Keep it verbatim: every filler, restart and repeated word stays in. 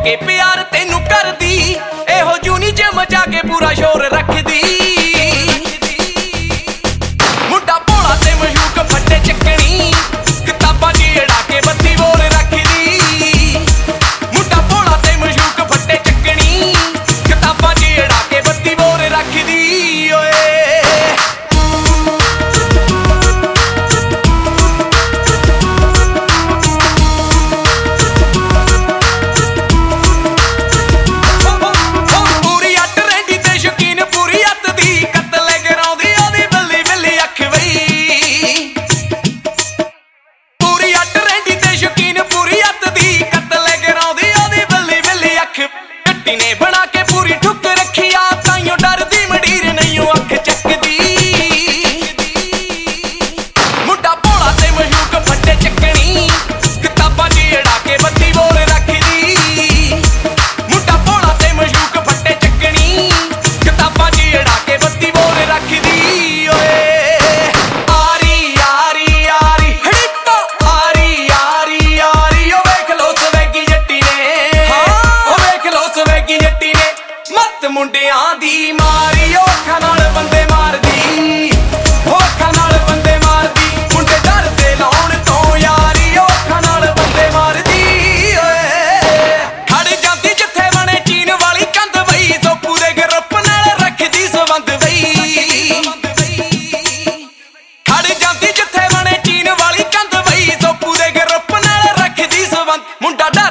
के प्यार तेनू कर दी एहो जूनी च मचा के पूरा शोर रख दी। मुंडा भोला ते मशूक फट्टे चकनी किताबां च अड़ा के बत्ती बोल रख दी। मुंडा भोला ते मशूक फट्टे चकनी किताबां च अड़ा के बत्ती बोल रख दी। ने बना के पूरी ठुक रखिया ताइयों डरदी मडीर नहीं अख चकदी। मुंडा भोला ते मशूक फट्टे चकनी किताबां च अड़ा के बत्ती बोल रख दी। मुंडा भोला ते मशूक फट्टे चकनी किताबां च अड़ा के बत्ती बोल रख दी। आरी आरी आरी हड़िप्पा आरी आरी आरी ओ वेख लो सवैगी जट्टी ने ओ वेख लो सवैगी जट्टी ने मत मुंडियां दी मारी औखा नाल बंदे मारदी औखा नाल बंदे मारदी। मुंडे डरदे लाउण तो यारी औखा नाल बंदे मारदी। खड़ जांदी जिथे बने चीन वाली कंध वई सोपू दे ग्रुप नाल रखदी संबंध वई। खड़ जांदी जिथे बने चीन वाली कंध वई सोपू दे ग्रुप नाल रखदी संबंध। मुंडा